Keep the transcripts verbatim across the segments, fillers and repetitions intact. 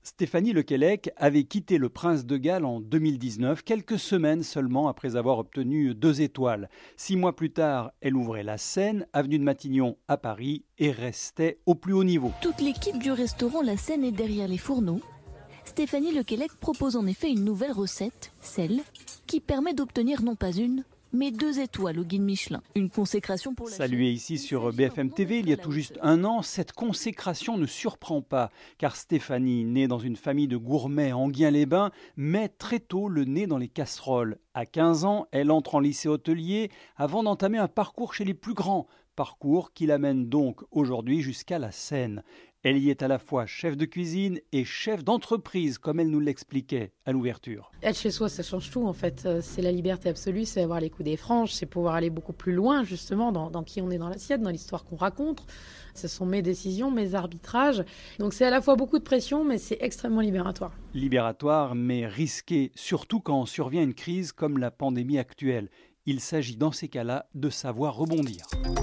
Stéphanie Lequelec avait quitté le Prince de Galles en deux mille dix-neuf, quelques semaines seulement après avoir obtenu deux étoiles. Six mois plus tard, elle ouvrait la Seine, avenue de Matignon à Paris, et restait au plus haut niveau. Toute l'équipe du restaurant La Seine est derrière les fourneaux. Stéphanie Lequelec propose en effet une nouvelle recette, celle qui permet d'obtenir non pas une, mais deux étoiles au guide Michelin. Une consécration pour la Saluée ici sur B F M T V il y a tout juste un an, cette consécration ne surprend pas, car Stéphanie, née dans une famille de gourmets à Enghien-les-Bains, met très tôt le nez dans les casseroles. À quinze ans, elle entre en lycée hôtelier avant d'entamer un parcours chez les plus grands, parcours qui l'amène donc aujourd'hui jusqu'à la Seine. Elle y est à la fois chef de cuisine et chef d'entreprise, comme elle nous l'expliquait à l'ouverture. Être chez soi, ça change tout en fait. C'est la liberté absolue, c'est avoir les coups des franges, c'est pouvoir aller beaucoup plus loin justement dans, dans qui on est dans l'assiette, dans l'histoire qu'on raconte. Ce sont mes décisions, mes arbitrages. Donc c'est à la fois beaucoup de pression, mais c'est extrêmement libératoire. Libératoire, mais risqué, surtout quand survient une crise comme la pandémie actuelle. Il s'agit dans ces cas-là de savoir rebondir.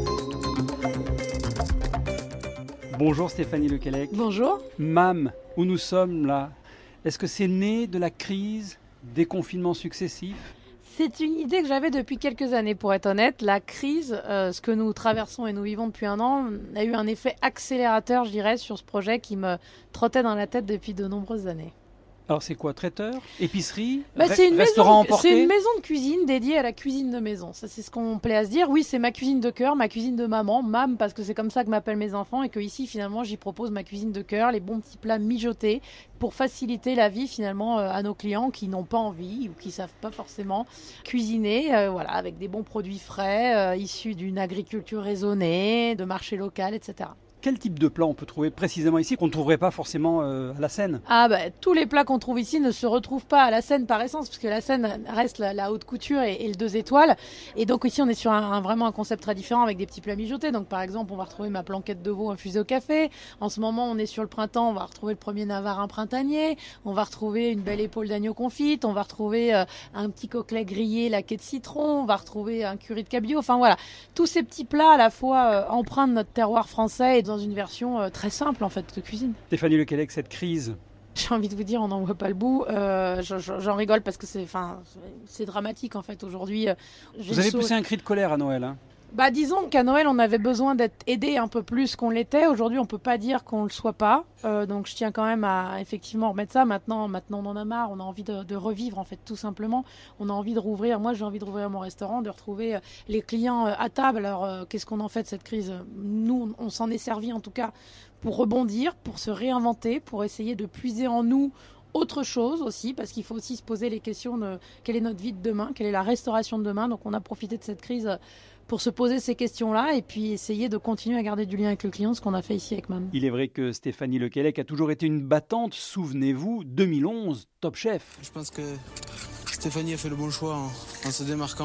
Bonjour Stéphanie Lequelec. Bonjour. Mam, où nous sommes là, est-ce que c'est né de la crise, des confinements successifs ? C'est une idée que j'avais depuis quelques années, pour être honnête. La crise, euh, ce que nous traversons et nous vivons depuis un an, a eu un effet accélérateur, je dirais, sur ce projet qui me trottait dans la tête depuis de nombreuses années. Alors c'est quoi, traiteur, épicerie, bah, re- c'est une restaurant maison, emporté ? C'est une maison de cuisine dédiée à la cuisine de maison. Ça, c'est ce qu'on plaît à se dire. Oui, c'est ma cuisine de cœur, ma cuisine de maman, mam, parce que c'est comme ça que m'appellent mes enfants et que ici, finalement, j'y propose ma cuisine de cœur, les bons petits plats mijotés pour faciliter la vie finalement euh, à nos clients qui n'ont pas envie ou qui savent pas forcément cuisiner, euh, voilà, avec des bons produits frais euh, issus d'une agriculture raisonnée, de marché local, et cetera. Quel type de plat on peut trouver précisément ici qu'on ne trouverait pas forcément euh, à la Seine ? Ah bah, tous les plats qu'on trouve ici ne se retrouvent pas à la Seine par essence, parce que la Seine reste la, la haute couture et, et le deux étoiles. Et donc ici on est sur un, un, vraiment un concept très différent avec des petits plats mijotés. Donc par exemple on va retrouver ma planquette de veau infusée au café. En ce moment on est sur le printemps, on va retrouver le premier navarin printanier. On va retrouver une belle épaule d'agneau confite. On va retrouver euh, un petit coquelet grillé laqué de citron. On va retrouver un curry de cabillaud. Enfin voilà, tous ces petits plats à la fois euh, empreints de notre terroir français et dans une version euh, très simple en fait de cuisine. Stéphanie Lequelec, cette crise, j'ai envie de vous dire, on n'en voit pas le bout. Euh, j'en rigole parce que c'est, enfin, c'est dramatique en fait aujourd'hui. Vous avez poussé un cri de colère à Noël, hein ? Bah, disons qu'à Noël, on avait besoin d'être aidé un peu plus qu'on l'était. Aujourd'hui, on peut pas dire qu'on le soit pas. Euh, donc, je tiens quand même à effectivement remettre ça. Maintenant, maintenant, on en a marre. On a envie de, de revivre, en fait, tout simplement. On a envie de rouvrir. Moi, j'ai envie de rouvrir mon restaurant, de retrouver les clients à table. Alors, euh, qu'est-ce qu'on en fait de cette crise ? Nous, on s'en est servi, en tout cas, pour rebondir, pour se réinventer, pour essayer de puiser en nous autre chose aussi, parce qu'il faut aussi se poser les questions de quelle est notre vie de demain, quelle est la restauration de demain. Donc, on a profité de cette crise pour se poser ces questions-là et puis essayer de continuer à garder du lien avec le client, ce qu'on a fait ici avec Mam. Il est vrai que Stéphanie Lequelec a toujours été une battante. Souvenez-vous, deux mille onze, Top Chef. Je pense que Stéphanie a fait le bon choix en, en se démarquant.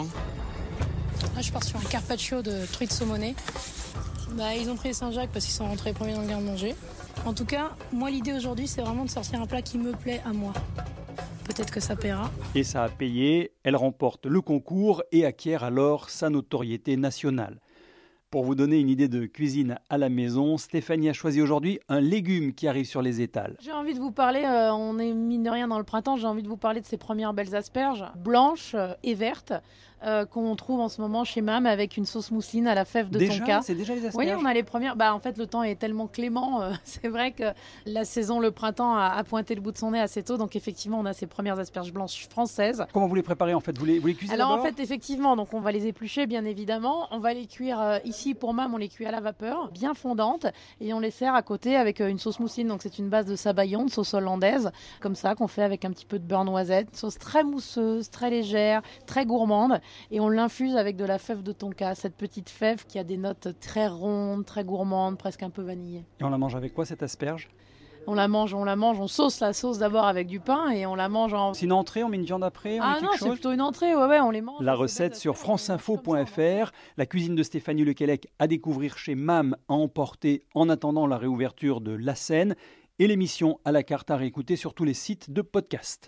Là, je pars sur un carpaccio de truites saumonées. Bah, ils ont pris les Saint-Jacques parce qu'ils sont rentrés premiers dans le garde-manger. En tout cas, moi, l'idée aujourd'hui, c'est vraiment de sortir un plat qui me plaît à moi. Peut-être que ça paiera. Et ça a payé, elle remporte le concours et acquiert alors sa notoriété nationale. Pour vous donner une idée de cuisine à la maison, Stéphanie a choisi aujourd'hui un légume qui arrive sur les étals. J'ai envie de vous parler, euh, on est mine de rien dans le printemps, j'ai envie de vous parler de ces premières belles asperges, blanches euh, et vertes, euh, qu'on trouve en ce moment chez Mam avec une sauce mousseline à la fève de déjà, tonka. C'est déjà les asperges ? Oui, on a les premières. Bah, en fait, le temps est tellement clément. Euh, c'est vrai que la saison, le printemps, a, a pointé le bout de son nez assez tôt. Donc, effectivement, on a ces premières asperges blanches françaises. Comment vous les préparez en fait ? Vous les, vous les cuisez Alors, d'abord ? en fait, effectivement, donc on va les éplucher, bien évidemment. On va les cuire euh, ici pour Mam, on les cuit à la vapeur, bien fondantes. Et on les sert à côté avec euh, une sauce mousseline. Donc, c'est une base de sabayon, de sauce hollandaise, comme ça, qu'on fait avec un petit peu de beurre noisette. Sauce très mousseuse, très légère, très gourmande. Et on l'infuse avec de la fève de tonka, cette petite fève qui a des notes très rondes, très gourmandes, presque un peu vanillées. Et on la mange avec quoi cette asperge ? On la mange, on la mange, on sauce la sauce d'abord avec du pain et on la mange en... C'est une entrée, on met une viande après, on Ah met non, quelque c'est chose ? plutôt une entrée, ouais, ouais, on les mange. La recette sur franceinfo point f r. La cuisine de Stéphanie Lequelec à découvrir chez Mam à emporter en attendant la réouverture de La Seine. Et l'émission à la carte à réécouter sur tous les sites de podcast.